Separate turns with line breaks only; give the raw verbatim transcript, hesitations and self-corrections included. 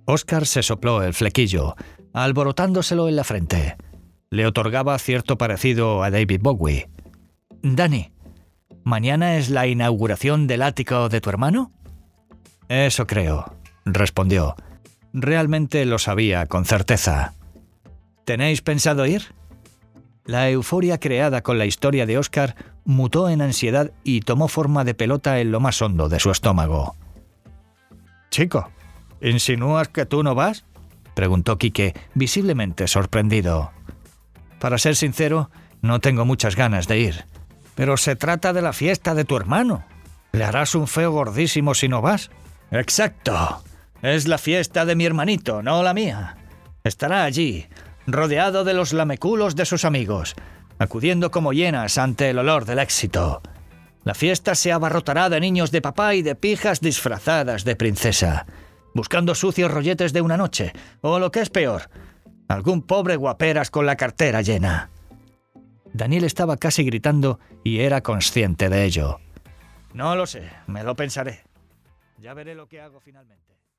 Óscar se sopló el flequillo, alborotándoselo en la frente. Le otorgaba cierto parecido a David Bowie. «Dani, ¿mañana es la inauguración del ático de tu hermano?» «Eso creo», respondió. Realmente lo sabía con certeza. «¿Tenéis pensado ir?» La euforia creada con la historia de Óscar mutó en ansiedad y tomó forma de pelota en lo más hondo de su estómago. «Chico, ¿insinúas que tú no vas?», preguntó Quique, visiblemente sorprendido. «Para ser sincero, no tengo muchas ganas de ir. Pero se trata de la fiesta de tu hermano. ¿Le harás un feo gordísimo si no vas?» «Exacto. Es la fiesta de mi hermanito, no la mía. Estará allí, rodeado de los lameculos de sus amigos, acudiendo como hienas ante el olor del éxito. La fiesta se abarrotará de niños de papá y de pijas disfrazadas de princesa, buscando sucios rolletes de una noche, o lo que es peor, algún pobre guaperas con la cartera llena». Daniel estaba casi gritando y era consciente de ello. «No lo sé, me lo pensaré. Ya veré lo que hago finalmente».